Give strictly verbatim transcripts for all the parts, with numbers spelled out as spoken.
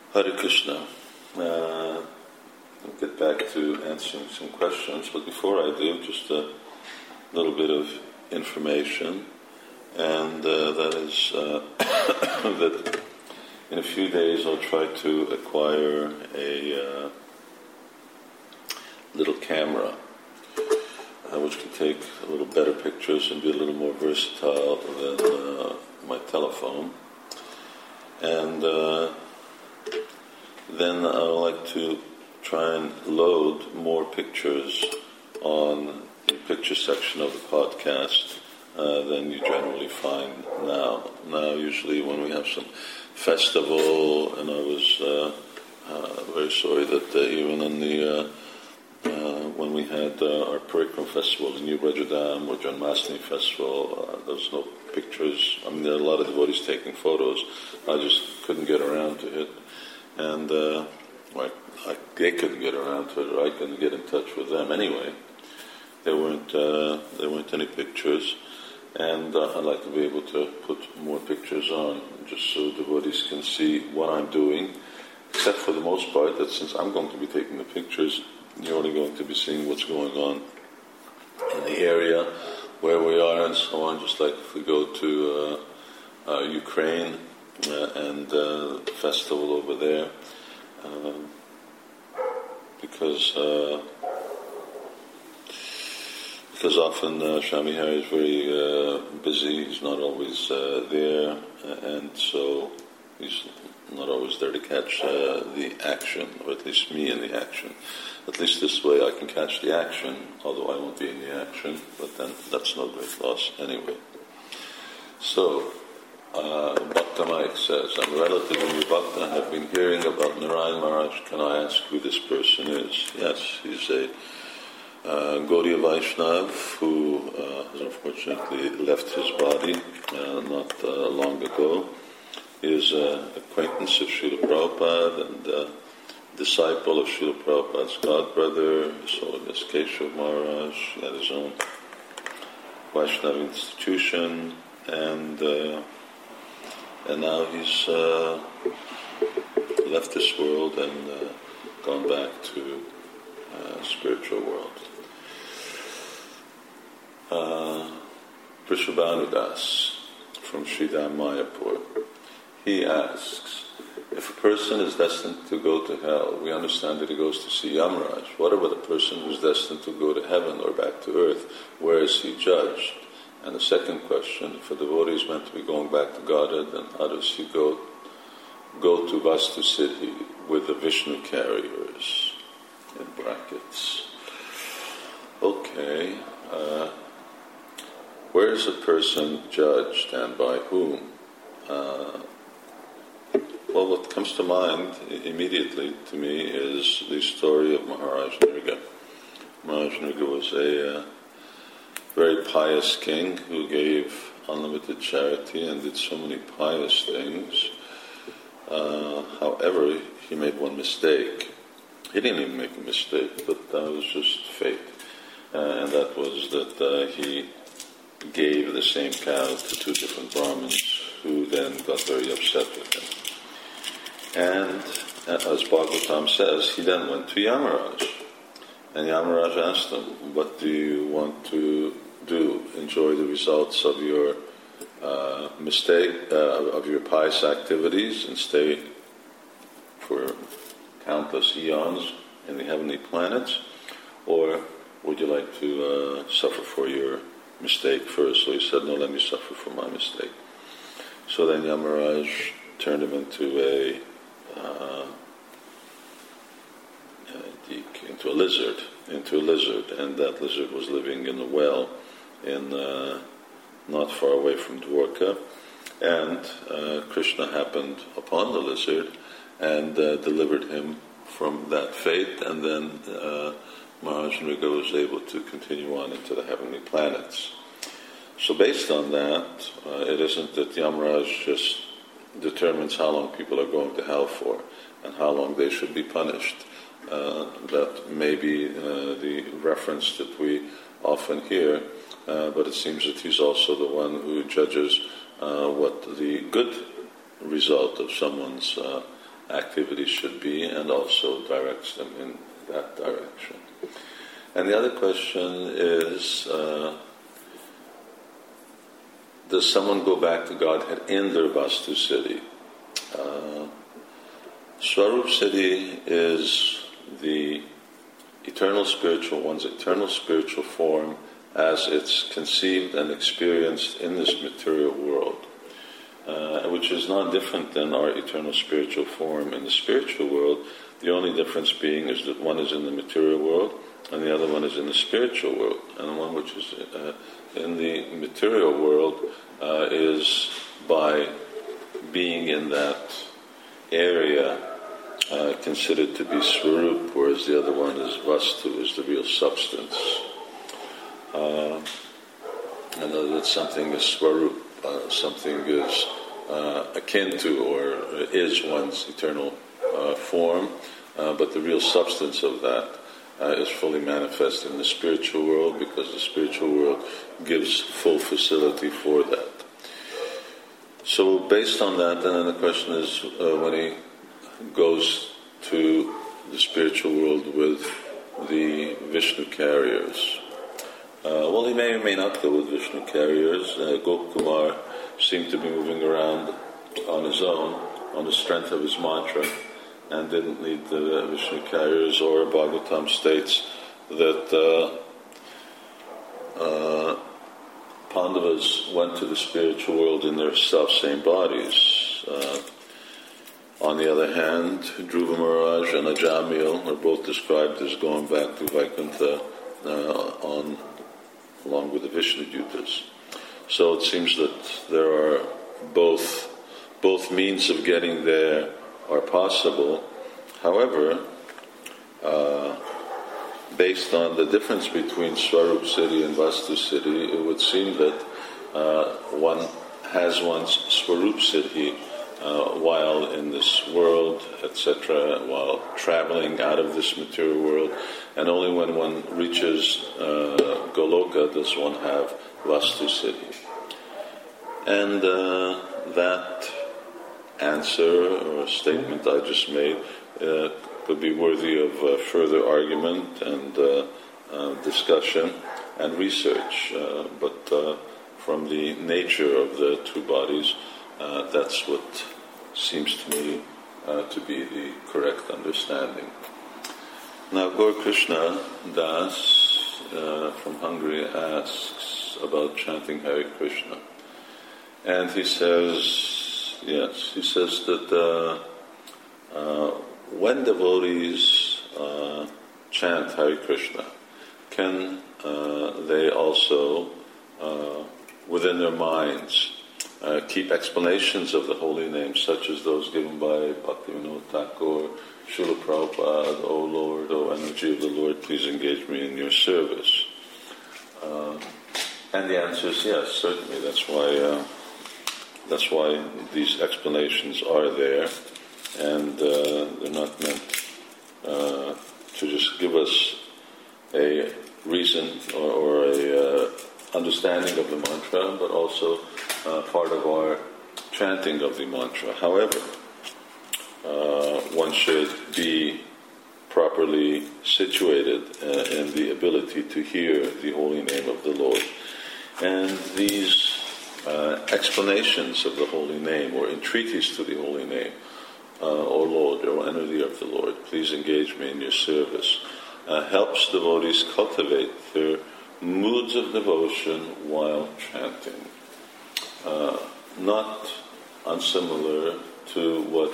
Hare Krishna. Uh, I'll get back to answering some questions, but before I do, just a little bit of information, and uh, that is uh, that in a few days I'll try to acquire a uh, little camera uh, which can take a little better pictures and be a little more versatile than uh, my telephone. And uh, then I would like to try and load more pictures on the picture section of the podcast uh, than you generally find now. Now, usually when we have some festival, and I was uh, uh, very sorry that uh, even in the uh, uh, when we had uh, our Parikram festival, the New Brajadam or Janmashtami festival, uh, there was no pictures. I mean, there are a lot of devotees taking photos. I just couldn't get around to it. And uh, like, I, they couldn't get around to it, or I couldn't get in touch with them anyway. There weren't uh, there weren't any pictures, and uh, I'd like to be able to put more pictures on, just so devotees can see what I'm doing. Except for the most part, that since I'm going to be taking the pictures, you're only going to be seeing what's going on in the area where we are and so on. Just like if we go to uh, uh, Ukraine. Uh, and uh, the festival over there, uh, because uh, because often uh, Swami Hari is very uh, busy. He's not always uh, there, and so he's not always there to catch uh, the action, or at least me in the action. At least this way I can catch the action, although I won't be in the action. But then that's no great loss anyway. So. Uh, Bhakta Mike says, I'm a relative of your Bhakta and have been hearing about Narayan Maharaj. Can I ask who this person is? Yes, he's a uh, Gaudiya Vaishnav who uh, has unfortunately left his body uh, not uh, long ago. He is an acquaintance of Srila Prabhupada and a disciple of Srila Prabhupada's godbrother, His Holiness Keshav Maharaj. He had his own Vaishnava institution, and uh, And now he's uh, left this world and uh, gone back to uh, spiritual world. Uh, Prishabhanu Das from Sridham Mayapur. He asks, if a person is destined to go to hell, we understand that he goes to see Yamaraj. What about a person who's destined to go to heaven or back to earth? Where is he judged? And the second question, if a devotee is meant to be going back to Godhead, then how does he go go to Vastu Siddhi with the Vishnu carriers, in brackets? Okay, uh, where is a person judged and by whom? Uh, well, what comes to mind immediately to me is the story of Maharaj Nirga. Maharaj Nirga was a uh, very pious king who gave unlimited charity and did so many pious things. Uh, however, he made one mistake. He didn't even make a mistake, but that was just fate. Uh, and that was that uh, he gave the same cow to two different Brahmins who then got very upset with him. And uh, as Bhagavatam says, he then went to Yamaraj. And Yamaraj asked him, what do you want to do? Enjoy the results of your uh, mistake, uh, of your pious activities and stay for countless eons in the heavenly planets? Or would you like to uh, suffer for your mistake first? So he said, no, let me suffer for my mistake. So then Yamaraj turned him into a uh, into a lizard, into a lizard, and that lizard was living in a well in uh, not far away from Dwarka, and uh, Krishna happened upon the lizard and uh, delivered him from that fate, and then uh, Maharaj Nriga was able to continue on into the heavenly planets. So based on that, uh, it isn't that Yamaraj just determines how long people are going to hell for and how long they should be punished. Uh, that may be uh, the reference that we often hear, uh, but it seems that he's also the one who judges uh, what the good result of someone's uh, activity should be, and also directs them in that direction. And the other question is, uh, does someone go back to Godhead in their Vastu Siddhi? Uh, Swarup Siddhi is the eternal spiritual, one's eternal spiritual form as it's conceived and experienced in this material world, uh, which is not different than our eternal spiritual form in the spiritual world, the only difference being is that one is in the material world and the other one is in the spiritual world. And the one which is uh, in the material world uh, is by being in that area uh, considered to be Swarup, whereas the other one is Vastu, is the real substance. Uh, and that something is Swarup, uh, something is uh, akin to or is one's eternal uh, form, uh, but the real substance of that uh, is fully manifest in the spiritual world, because the spiritual world gives full facility for that. So based on that, then the question is, uh, when he goes to the spiritual world with the Vishnu carriers, uh, well, he may or may not go with Vishnu carriers. Uh, Gopakumar seemed to be moving around on his own, on the strength of his mantra, and didn't need the Vishnu carriers. Or Bhagavatam states that uh, uh, Pandavas went to the spiritual world in their self-same bodies. Uh, on the other hand, Dhruva Maharaj and Ajamil are both described as going back to Vaikuntha uh, on, along with the Vishnu Dutas. So it seems that there are both, both means of getting there are possible. However, uh, based on the difference between Swarup Siddhi and Vastu Siddhi, it would seem that uh, one has one's Swarup Siddhi uh, while in this world, et cetera, while traveling out of this material world, and only when one reaches uh, Goloka does one have Vastu Siddhi. And uh, that answer or statement I just made uh, could be worthy of uh, further argument and uh, uh, discussion and research, uh, but uh, from the nature of the two bodies, uh, that's what seems to me uh, to be the correct understanding. Now, Gaur Krishna Das uh, from Hungary asks about chanting Hare Krishna, and he says, yes, he says that uh, uh, when devotees uh, chant Hare Krishna, can uh, they also, uh, within their minds, uh, keep explanations of the holy name, such as those given by Bhaktivinoda Thakur, Srila Prabhupada, O Lord, O energy of the Lord, please engage me in your service? Uh, and the answer is yes, certainly. That's why uh, that's why these explanations are there, and uh, they're not meant uh, to just give us a reason or, or a uh, understanding of the mantra, but also uh, part of our chanting of the mantra. However, uh, one should be properly situated uh, in the ability to hear the holy name of the Lord. And these uh, explanations of the holy name, or entreaties to the holy name, uh, O Lord, O energy of the Lord, please engage me in your service, uh, helps devotees cultivate their moods of devotion while chanting. Uh, not unsimilar to what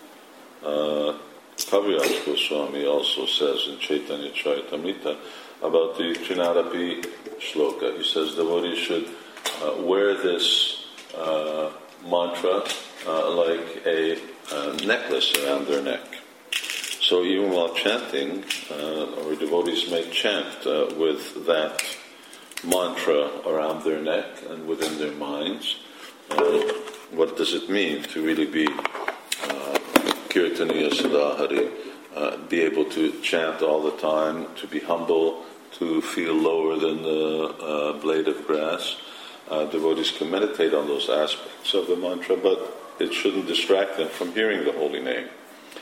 uh, Kaviraj Goswami also says in Chaitanya Charitamrita about the Trinadapi shloka. He says devotees should uh, wear this uh, mantra uh, like a, a necklace around their neck. So even while chanting, uh, or devotees may chant uh, with that mantra around their neck and within their minds. Uh, what does it mean to really be uh, Kirtaniya Sadahari, uh, be able to chant all the time, to be humble, to feel lower than the uh, blade of grass? Uh, devotees can meditate on those aspects of the mantra, but it shouldn't distract them from hearing the holy name.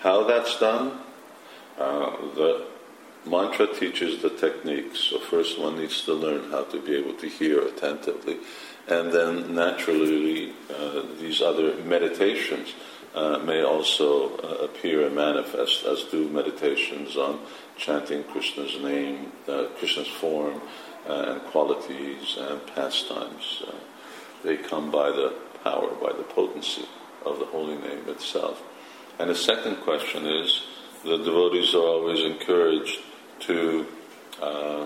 how that's done, uh, the mantra teaches the techniques. So first one needs to learn how to be able to hear attentively. And then naturally uh, these other meditations uh, may also uh, appear and manifest, as do meditations on chanting Krishna's name, uh, Krishna's form uh, and qualities and pastimes. Uh, they come by the power, by the potency of the holy name itself. And the second question is, the devotees are always encouraged to uh,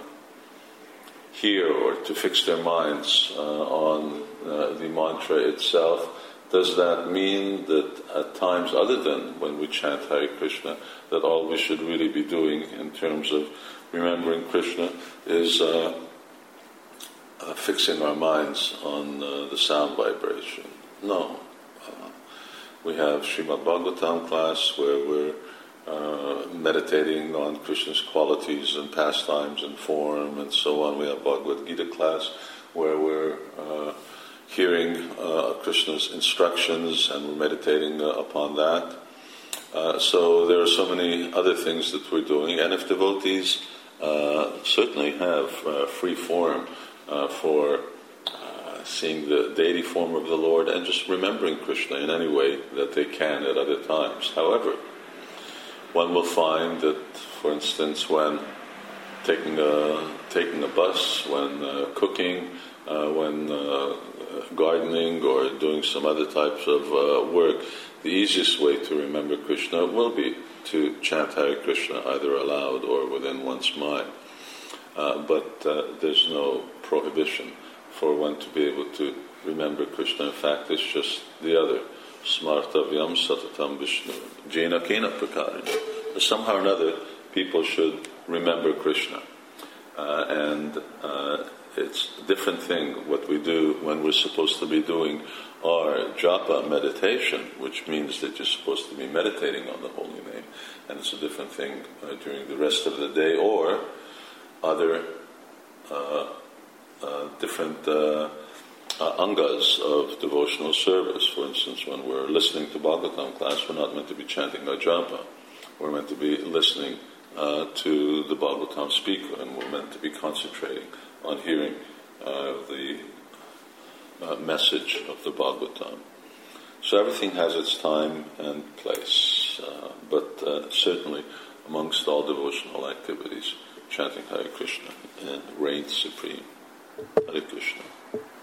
hear or to fix their minds uh, on uh, the mantra itself. Does that mean that at times other than when we chant Hare Krishna, that all we should really be doing in terms of remembering Krishna is uh, uh, fixing our minds on uh, the sound vibration? No. Uh, we have Srimad Bhagavatam class where we're Uh, meditating on Krishna's qualities and pastimes and form and so on. We have Bhagavad Gita class where we're uh, hearing uh, Krishna's instructions and we're meditating uh, upon that. Uh, so there are so many other things that we're doing, and if devotees uh, certainly have uh, free form uh, for uh, seeing the deity form of the Lord and just remembering Krishna in any way that they can at other times. However, one will find that, for instance, when taking a, taking a bus, when uh, cooking, uh, when uh, gardening or doing some other types of uh, work, the easiest way to remember Krishna will be to chant Hare Krishna either aloud or within one's mind. Uh, but uh, there's no prohibition for one to be able to remember Krishna. In fact, it's just the other. Smartavyam satatam Vishnu jena kena prakarina. Somehow or another, people should remember Krishna. Uh, and uh, it's a different thing what we do when we're supposed to be doing our japa meditation, which means that you're supposed to be meditating on the holy name. And it's a different thing uh, during the rest of the day, or other uh, uh, different uh, Uh, angas of devotional service. For instance, when we're listening to Bhagavatam class, we're not meant to be chanting our japa. We're meant to be listening uh, to the Bhagavatam speaker, and we're meant to be concentrating on hearing uh, the uh, message of the Bhagavatam. So everything has its time and place, uh, but uh, certainly amongst all devotional activities, chanting Hare Krishna uh, reigns supreme. Hare Krishna.